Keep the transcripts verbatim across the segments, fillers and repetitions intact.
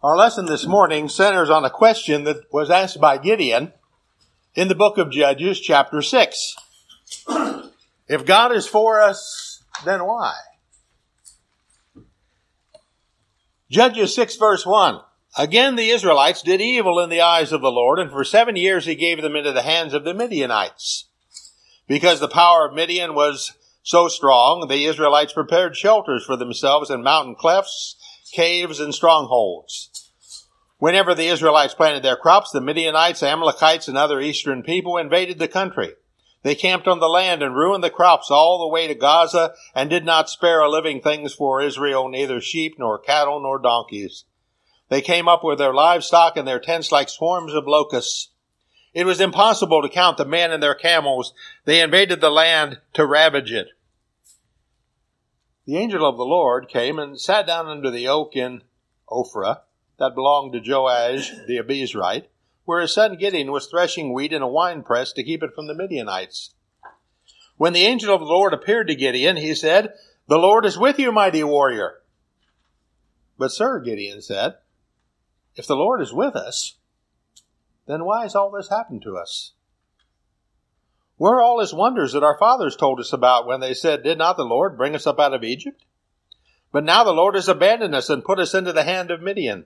Our lesson this morning centers on a question that was asked by Gideon in the book of Judges, chapter six. If God is for us, then why? Judges six verse one. Again the Israelites did evil in the eyes of the Lord, and for seven years he gave them into the hands of the Midianites. Because the power of Midian was so strong, the Israelites prepared shelters for themselves in mountain clefts, caves, and strongholds. Whenever the Israelites planted their crops, the Midianites, Amalekites, and other eastern people invaded the country. They camped on the land and ruined the crops all the way to Gaza and did not spare a living things for Israel, neither sheep nor cattle nor donkeys. They came up with their livestock and their tents like swarms of locusts. It was impossible to count the men and their camels. They invaded the land to ravage it. The angel of the Lord came and sat down under the oak in Ophrah that belonged to Joash the Abiezrite, where his son Gideon was threshing wheat in a winepress to keep it from the Midianites. When the angel of the Lord appeared to Gideon, he said, "The Lord is with you, mighty warrior." "But sir," Gideon said, "if the Lord is with us, then why has all this happened to us? Where are all his wonders that our fathers told us about when they said, 'Did not the Lord bring us up out of Egypt?' But now the Lord has abandoned us and put us into the hand of Midian."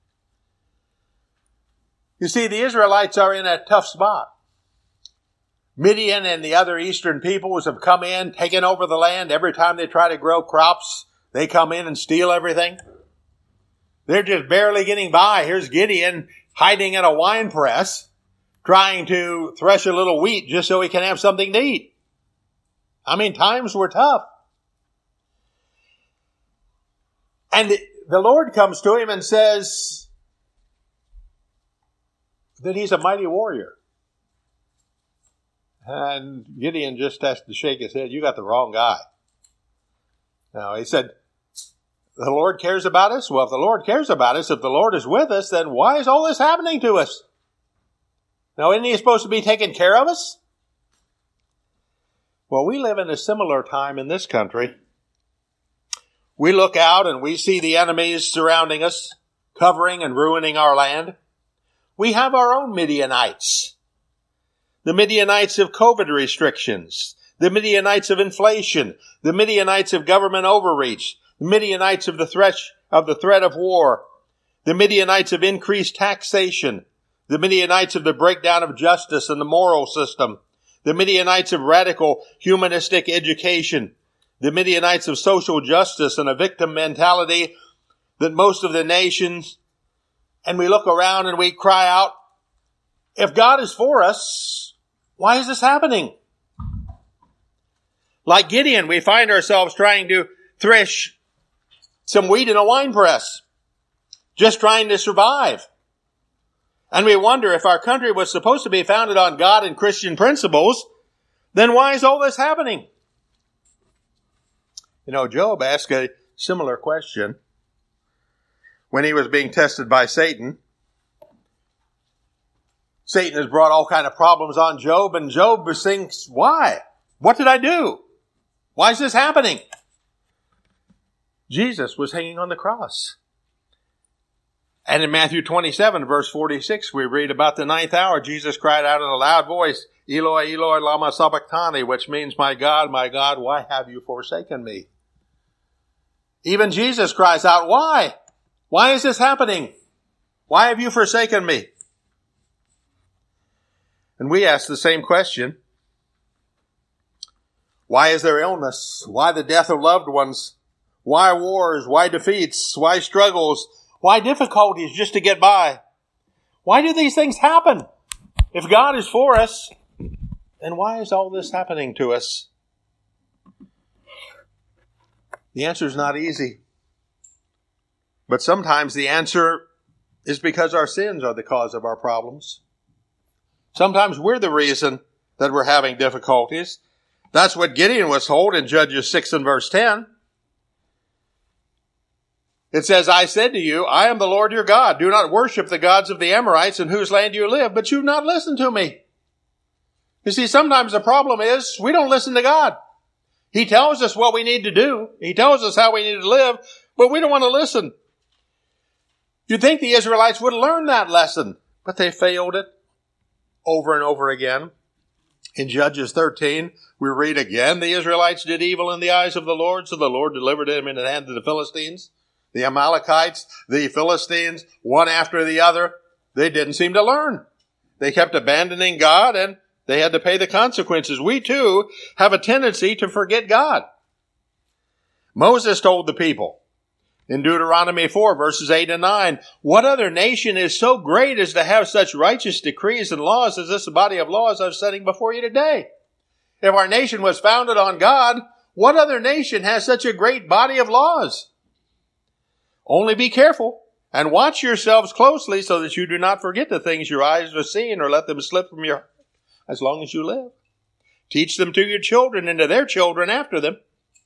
You see, the Israelites are in a tough spot. Midian and the other eastern peoples have come in, taken over the land. Every time they try to grow crops, they come in and steal everything. They're just barely getting by. Here's Gideon hiding in a wine press, trying to thresh a little wheat just so he can have something to eat. I mean, times were tough. And the Lord comes to him and says that he's a mighty warrior. And Gideon just has to shake his head. "You got the wrong guy." Now, he said, "The Lord cares about us?" Well, if the Lord cares about us, if the Lord is with us, then why is all this happening to us? Now, isn't he supposed to be taking care of us? Well, we live in a similar time in this country. We look out and we see the enemies surrounding us, covering and ruining our land. We have our own Midianites. The Midianites of COVID restrictions, the Midianites of inflation, the Midianites of government overreach, the Midianites of the threat of the threat of war, the Midianites of increased taxation, the Midianites of the breakdown of justice and the moral system, the Midianites of radical humanistic education, the Midianites of social justice and a victim mentality that most of the nations. And we look around and we cry out, if God is for us, why is this happening? Like Gideon, we find ourselves trying to thresh some wheat in a wine press, just trying to survive. And we wonder, if our country was supposed to be founded on God and Christian principles, then why is all this happening? You know, Job asked a similar question when he was being tested by Satan. Satan has brought all kinds of problems on Job, and Job thinks, why? What did I do? Why is this happening? Jesus was hanging on the cross. And in Matthew twenty-seven, verse forty-six, we read about the ninth hour, Jesus cried out in a loud voice, "Eloi, Eloi, lama sabachthani," which means, "My God, my God, why have you forsaken me?" Even Jesus cries out, why? Why is this happening? Why have you forsaken me? And we ask the same question. Why is there illness? Why the death of loved ones? Why wars? Why defeats? Why struggles? Why difficulties just to get by? Why do these things happen? If God is for us, then why is all this happening to us? The answer is not easy. But sometimes the answer is because our sins are the cause of our problems. Sometimes we're the reason that we're having difficulties. That's what Gideon was told in Judges six and verse ten. It says, "I said to you, I am the Lord your God. Do not worship the gods of the Amorites in whose land you live, but you've not listened to me." You see, sometimes the problem is we don't listen to God. He tells us what we need to do. He tells us how we need to live, but we don't want to listen. You'd think the Israelites would have learned that lesson, but they failed it over and over again. In Judges thirteen, we read again, the Israelites did evil in the eyes of the Lord, so the Lord delivered them into the hands of the Philistines. The Amalekites, the Philistines, one after the other, they didn't seem to learn. They kept abandoning God, and they had to pay the consequences. We too have a tendency to forget God. Moses told the people in Deuteronomy four, verses eight and nine, what other nation is so great as to have such righteous decrees and laws as this body of laws I'm setting before you today? If our nation was founded on God, what other nation has such a great body of laws? Only be careful and watch yourselves closely so that you do not forget the things your eyes have seen or let them slip from your heart as long as you live. Teach them to your children and to their children after them.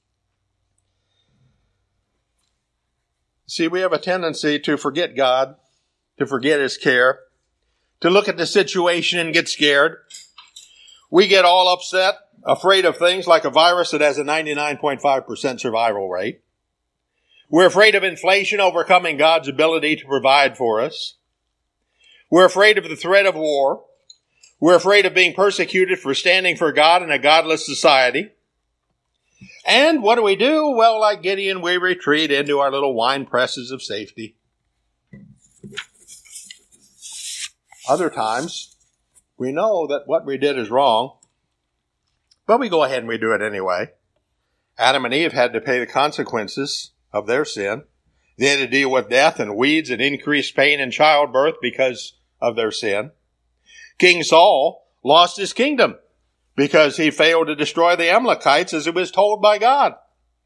See, we have a tendency to forget God, to forget His care, to look at the situation and get scared. We get all upset, afraid of things like a virus that has a ninety-nine point five percent survival rate. We're afraid of inflation overcoming God's ability to provide for us. We're afraid of the threat of war. We're afraid of being persecuted for standing for God in a godless society. And what do we do? Well, like Gideon, we retreat into our little wine presses of safety. Other times, we know that what we did is wrong, but we go ahead and we do it anyway. Adam and Eve had to pay the consequences of their sin. They had to deal with death and weeds and increased pain in childbirth because of their sin. King Saul lost his kingdom because he failed to destroy the Amalekites as he was told by God.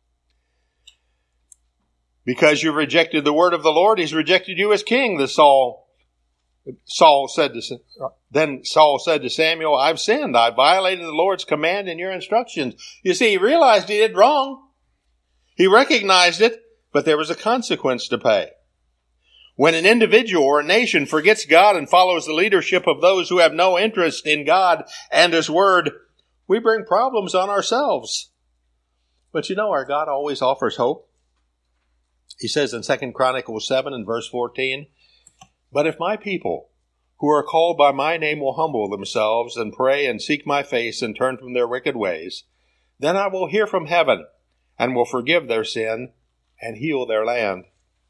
Because you rejected the word of the Lord, He's rejected you as king, the Saul, Saul said to, then Saul said to Samuel, I've sinned. I violated the Lord's command and your instructions. You see, he realized he did wrong. He recognized it, but there was a consequence to pay. When an individual or a nation forgets God and follows the leadership of those who have no interest in God and His Word, we bring problems on ourselves. But you know, our God always offers hope. He says in Second Chronicles seven and verse fourteen, but if my people who are called by my name will humble themselves and pray and seek my face and turn from their wicked ways, then I will hear from heaven and will forgive their sin and heal their land.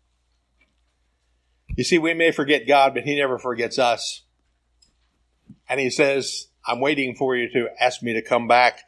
You see, we may forget God, but He never forgets us. And He says, I'm waiting for you to ask me to come back.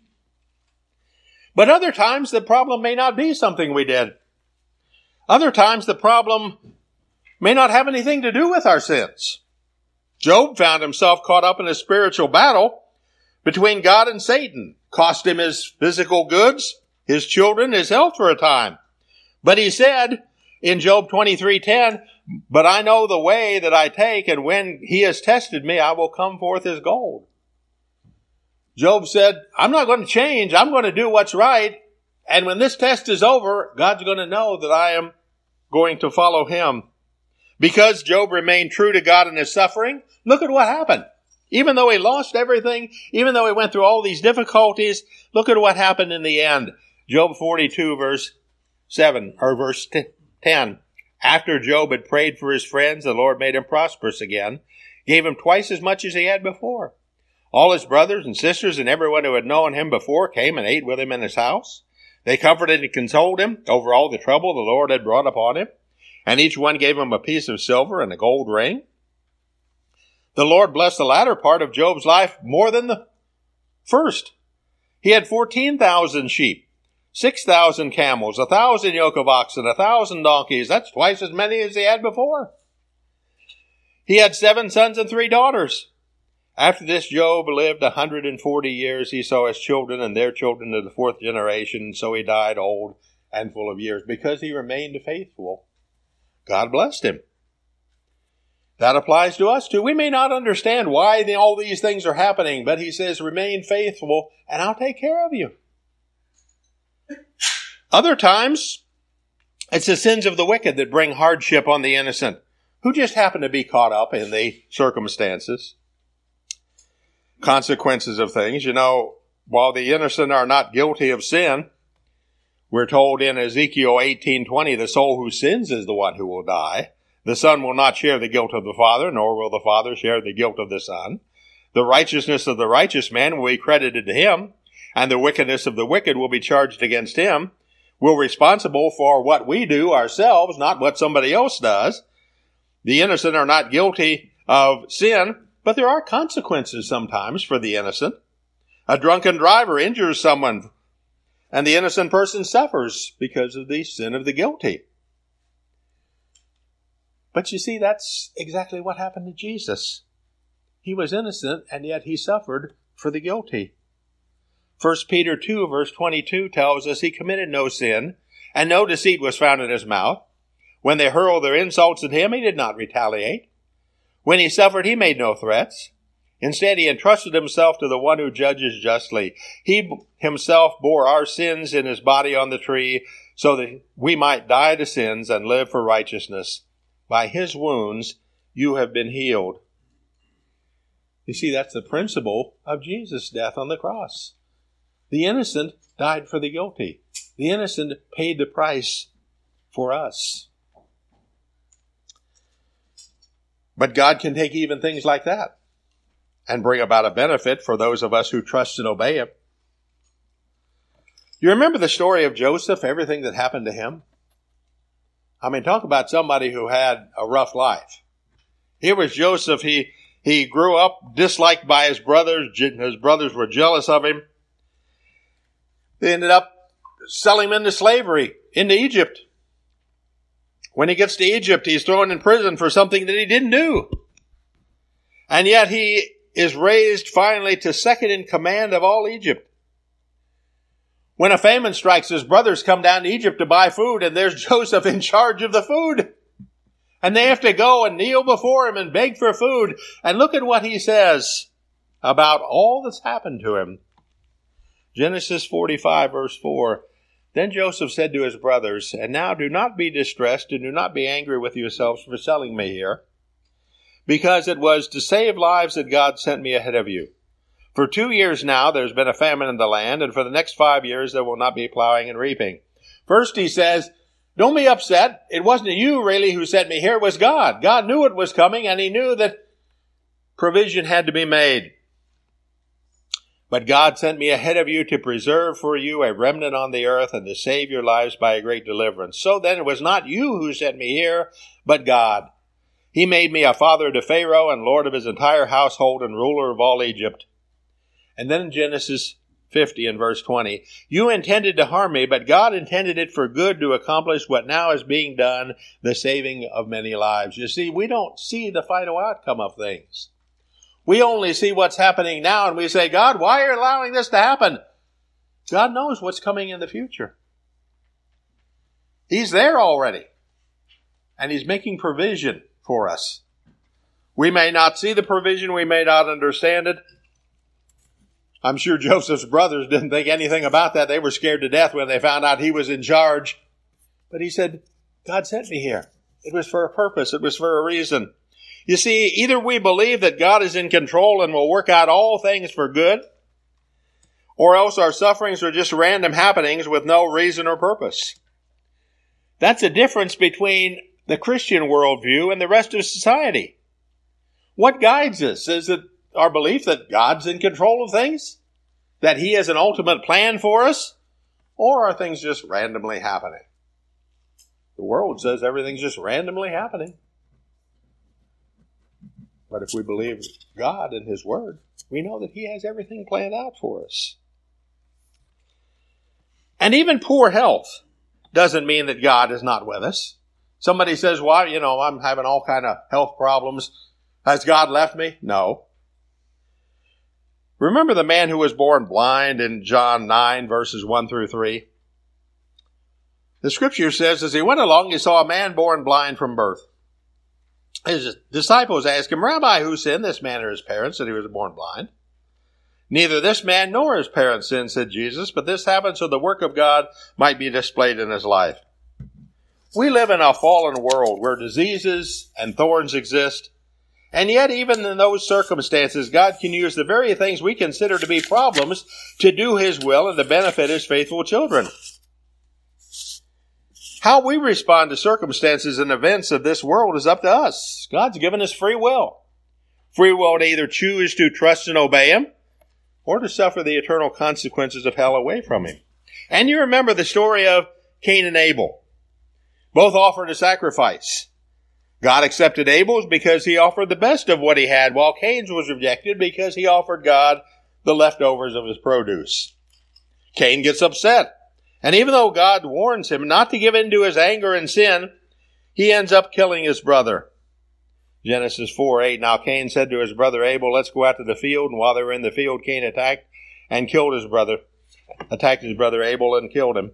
But other times, the problem may not be something we did. Other times, the problem may not have anything to do with our sins. Job found himself caught up in a spiritual battle between God and Satan. Cost him his physical goods, his children, his health for a time. But he said in Job twenty-three ten, but I know the way that I take, and when He has tested me, I will come forth as gold. Job said, I'm not going to change. I'm going to do what's right. And when this test is over, God's going to know that I am going to follow Him. Because Job remained true to God in his suffering, look at what happened. Even though he lost everything, even though he went through all these difficulties, look at what happened in the end. Job forty-two, verse seven, or verse ten. After Job had prayed for his friends, the Lord made him prosperous again, gave him twice as much as he had before. All his brothers and sisters and everyone who had known him before came and ate with him in his house. They comforted and consoled him over all the trouble the Lord had brought upon him, and each one gave him a piece of silver and a gold ring. The Lord blessed the latter part of Job's life more than the first. He had fourteen thousand sheep, six thousand camels, a thousand yoke of oxen, a thousand donkeys. That's twice as many as he had before. He had seven sons and three daughters. After this, Job lived a hundred and forty years. He saw his children and their children to the fourth generation. So he died old and full of years because he remained faithful. God blessed him. That applies to us too. We may not understand why the, all these things are happening, but He says, remain faithful and I'll take care of you. Other times, it's the sins of the wicked that bring hardship on the innocent, who just happen to be caught up in the circumstances. Consequences of things. You know, while the innocent are not guilty of sin, we're told in Ezekiel eighteen twenty, the soul who sins is the one who will die. The Son will not share the guilt of the Father, nor will the Father share the guilt of the Son. The righteousness of the righteous man will be credited to him, and the wickedness of the wicked will be charged against him. We're responsible for what we do ourselves, not what somebody else does. The innocent are not guilty of sin, but there are consequences sometimes for the innocent. A drunken driver injures someone, and the innocent person suffers because of the sin of the guilty. But you see, that's exactly what happened to Jesus. He was innocent, and yet he suffered for the guilty. First Peter two, verse twenty-two tells us he committed no sin, and no deceit was found in his mouth. When they hurled their insults at him, he did not retaliate. When he suffered, he made no threats. Instead, he entrusted himself to the one who judges justly. He himself bore our sins in his body on the tree, so that we might die to sins and live for righteousness. By his wounds, you have been healed. You see, that's the principle of Jesus' death on the cross. The innocent died for the guilty. The innocent paid the price for us. But God can take even things like that and bring about a benefit for those of us who trust and obey him. You remember the story of Joseph, everything that happened to him? I mean, talk about somebody who had a rough life. Here was Joseph. He, he grew up disliked by his brothers. His brothers were jealous of him. They ended up selling him into slavery, into Egypt. When he gets to Egypt, he's thrown in prison for something that he didn't do. And yet he is raised finally to second in command of all Egypt. When a famine strikes, his brothers come down to Egypt to buy food, and there's Joseph in charge of the food. And they have to go and kneel before him and beg for food. And look at what he says about all that's happened to him. Genesis forty-five, verse four. Then Joseph said to his brothers, "And now do not be distressed, and do not be angry with yourselves for selling me here, because it was to save lives that God sent me ahead of you. For two years now there's been a famine in the land, and for the next five years there will not be plowing and reaping." First he says, don't be upset. It wasn't you really who sent me here, it was God. God knew it was coming, and he knew that provision had to be made. But God sent me ahead of you to preserve for you a remnant on the earth and to save your lives by a great deliverance. So then it was not you who sent me here, but God. He made me a father to Pharaoh and lord of his entire household and ruler of all Egypt. And then in Genesis fifty and verse twenty, you intended to harm me, but God intended it for good to accomplish what now is being done, the saving of many lives. You see, we don't see the final outcome of things. We only see what's happening now, and we say, God, why are you allowing this to happen? God knows what's coming in the future. He's there already, and he's making provision for us. We may not see the provision, we may not understand it. I'm sure Joseph's brothers didn't think anything about that. They were scared to death when they found out he was in charge. But he said, God sent me here. It was for a purpose. It was for a reason. You see, either we believe that God is in control and will work out all things for good, or else our sufferings are just random happenings with no reason or purpose. That's the difference between the Christian worldview and the rest of society. What guides us? Is it our belief that God's in control of things? That he has an ultimate plan for us? Or are things just randomly happening? The world says everything's just randomly happening. But if we believe God and his word, we know that he has everything planned out for us. And even poor health doesn't mean that God is not with us. Somebody says, well, you know, I'm having all kind of health problems. Has God left me? No. Remember the man who was born blind in John nine, verses one through three? The scripture says, as he went along, he saw a man born blind from birth. His disciples asked him, Rabbi, who sinned, this man or his parents, that he was born blind? Neither this man nor his parents sinned, said Jesus, but this happened so the work of God might be displayed in his life. We live in a fallen world where diseases and thorns exist, and yet even in those circumstances, God can use the very things we consider to be problems to do his will and to benefit his faithful children. How we respond to circumstances and events of this world is up to us. God's given us free will. Free will to either choose to trust and obey Him or to suffer the eternal consequences of hell away from Him. And you remember the story of Cain and Abel. Both offered a sacrifice. God accepted Abel's because he offered the best of what he had, while Cain's was rejected because he offered God the leftovers of his produce. Cain gets upset. And even though God warns him not to give in to his anger and sin, he ends up killing his brother. Genesis four eight, now Cain said to his brother Abel, let's go out to the field. And while they were in the field, Cain attacked and killed his brother, attacked his brother Abel and killed him.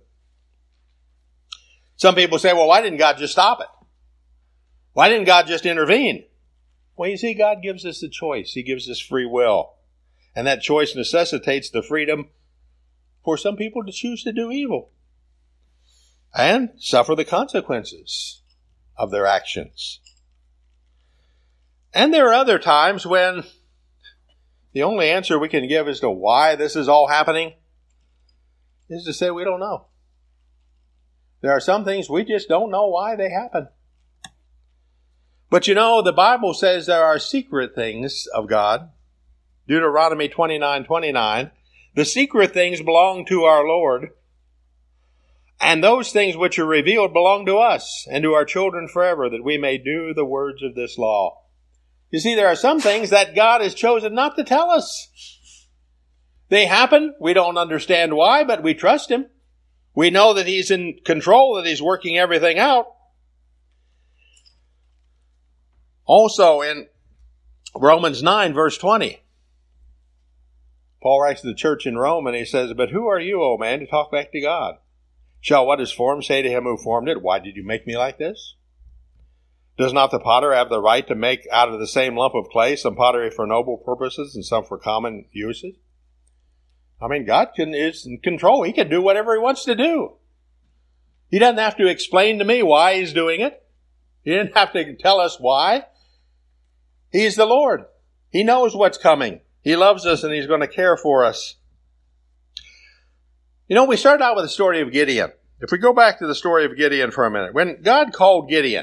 Some people say, well, why didn't God just stop it? Why didn't God just intervene? Well, you see, God gives us the choice. He gives us free will. And that choice necessitates the freedom for some people to choose to do evil and suffer the consequences of their actions. And there are other times when the only answer we can give as to why this is all happening is to say we don't know. There are some things we just don't know why they happen. But you know, the Bible says there are secret things of God. Deuteronomy twenty-nine twenty-nine. The secret things belong to our Lord, and those things which are revealed belong to us and to our children forever, that we may do the words of this law. You see, there are some things that God has chosen not to tell us. They happen. We don't understand why, but we trust Him. We know that He's in control, that He's working everything out. Also in Romans nine, verse twenty, Paul writes to the church in Rome and he says, but who are you, O man, to talk back to God? Shall what is formed say to him who formed it, why did you make me like this? Does not the potter have the right to make out of the same lump of clay some pottery for noble purposes and some for common uses? I mean, God can, is in control. He can do whatever He wants to do. He doesn't have to explain to me why He's doing it. He didn't have to tell us why. He's the Lord. He knows what's coming. He loves us and He's going to care for us. You know, we started out with the story of Gideon. If we go back to the story of Gideon for a minute, when God called Gideon,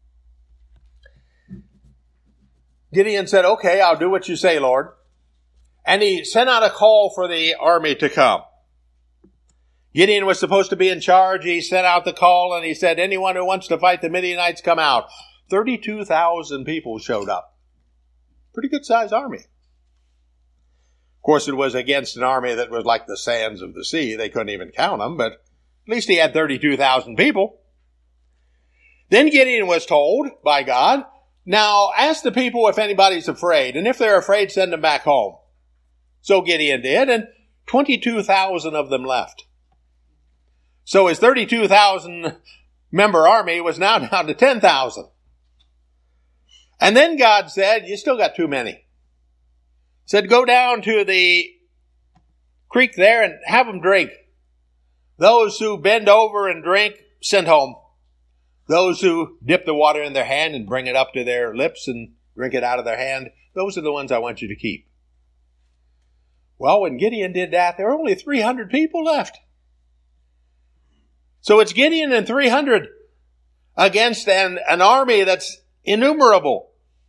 Gideon said, okay, I'll do what you say, Lord. And he sent out a call for the army to come. Gideon was supposed to be in charge. He sent out the call and he said, anyone who wants to fight the Midianites, come out. thirty-two thousand people showed up. Pretty good sized army. Of course, it was against an army that was like the sands of the sea. They couldn't even count them, but at least he had thirty-two thousand people. Then Gideon was told by God, now ask the people if anybody's afraid, and if they're afraid, send them back home. So Gideon did, and twenty-two thousand of them left. So his thirty-two thousand member army was now down to ten thousand. And then God said, you still got too many. Said, go down to the creek there and have them drink. Those who bend over and drink, send home. Those who dip the water in their hand and bring it up to their lips and drink it out of their hand, those are the ones I want you to keep. Well, when Gideon did that, there were only three hundred people left. So it's Gideon and three hundred against an, an army that's innumerable.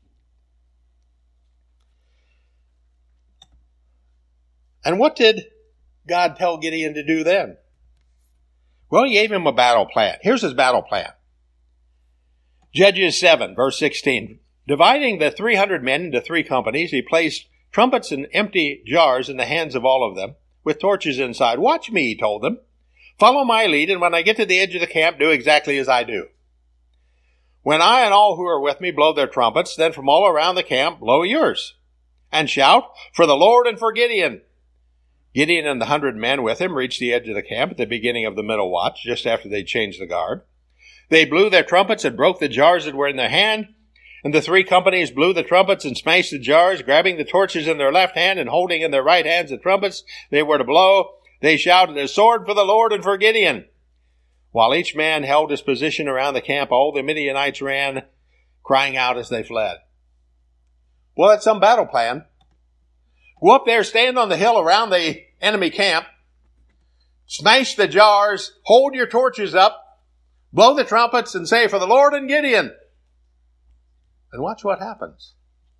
And what did God tell Gideon to do then? Well, He gave him a battle plan. Here's his battle plan. Judges seven, verse sixteen. Dividing the three hundred men into three companies, he placed trumpets and empty jars in the hands of all of them, with torches inside. Watch me, he told them. Follow my lead, and when I get to the edge of the camp, do exactly as I do. When I and all who are with me blow their trumpets, then from all around the camp, blow yours. And shout, for the Lord and for Gideon. Gideon and the hundred men with him reached the edge of the camp at the beginning of the middle watch, just after they changed the guard. They blew their trumpets and broke the jars that were in their hand, and the three companies blew the trumpets and smashed the jars, grabbing the torches in their left hand and holding in their right hands the trumpets they were to blow. They shouted, a sword for the Lord and for Gideon. While each man held his position around the camp, all the Midianites ran, crying out as they fled. Well, that's some battle plan. Go up there, stand on the hill around the enemy camp, smash the jars, hold your torches up, Blow the trumpets and say, for the Lord and Gideon. And watch what happens.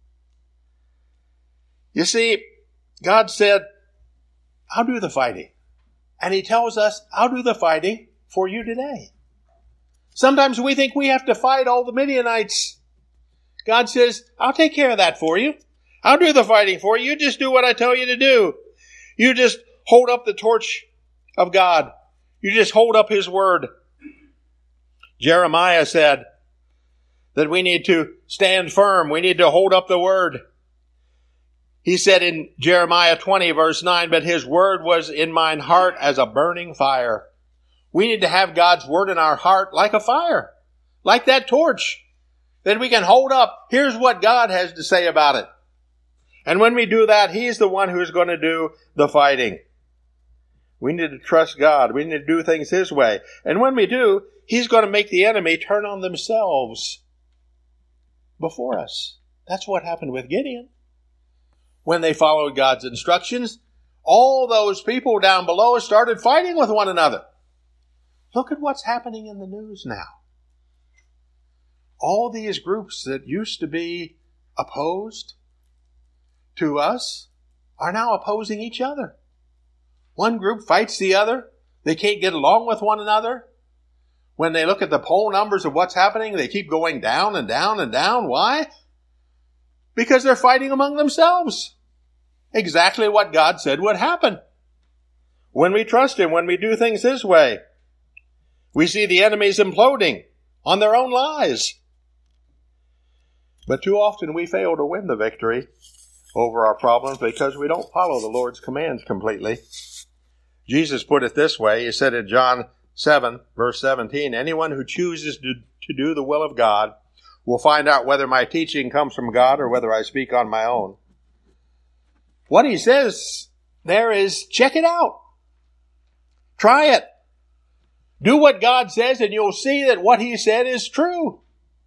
You see, God said, I'll do the fighting. And he tells us, I'll do the fighting for you today. Sometimes we think we have to fight all the Midianites. God says, I'll take care of that for you. I'll do the fighting for you. You just do what I tell you to do. You just hold up the torch of God. You just hold up his word. Jeremiah said that we need to stand firm. We need to hold up the word. He said in Jeremiah twenty, verse nine, but his word was in mine heart as a burning fire. We need to have God's word in our heart like a fire, like that torch that we can hold up. Here's what God has to say about it. And when we do that, he's the one who's going to do the fighting. We need to trust God. We need to do things his way. And when we do, he's going to make the enemy turn on themselves before us. That's what happened with Gideon. When they followed God's instructions, all those people down below started fighting with one another. Look at what's happening in the news now. All these groups that used to be opposed to us are now opposing each other. One group fights the other. They can't get along with one another. When they look at the poll numbers of what's happening, they keep going down and down and down. Why? Because they're fighting among themselves. Exactly what God said would happen. When we trust him, when we do things his way, we see the enemies imploding on their own lies. But too often we fail to win the victory over our problems because we don't follow the Lord's commands completely. Jesus put it this way. He said in John seven, verse seventeen, anyone who chooses to, to do the will of God will find out whether my teaching comes from God or whether I speak on my own. What he says there is, check it out. Try it. Do what God says and you'll see that what he said is true.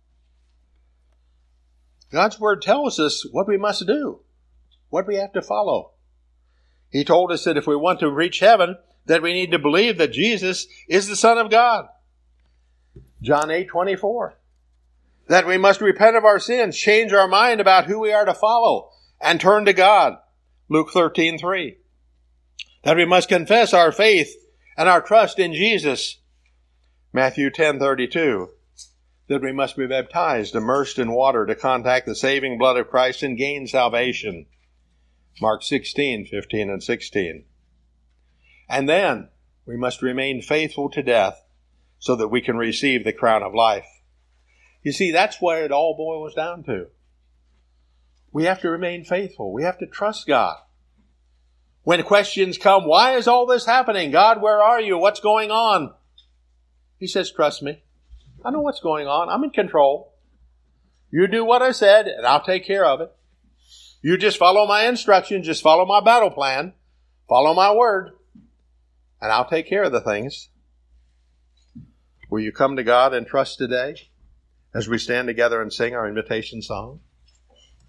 God's word tells us what we must do, what we have to follow. He told us that if we want to reach heaven, that we need to believe that Jesus is the Son of God. John eight twenty-four. That we must repent of our sins, change our mind about who we are to follow, and turn to God. Luke thirteen three. That we must confess our faith and our trust in Jesus. Matthew ten thirty-two. That we must be baptized, immersed in water to contact the saving blood of Christ and gain salvation. Mark sixteen fifteen and sixteen. And then we must remain faithful to death so that we can receive the crown of life. You see, that's what it all boils down to. We have to remain faithful. We have to trust God. When questions come, why is all this happening? God, where are you? What's going on? He says, trust me. I know what's going on. I'm in control. You do what I said, and I'll take care of it. You just follow my instructions. Just follow my battle plan. Follow my word. And I'll take care of the things. Will you come to God and trust today as we stand together and sing our invitation song?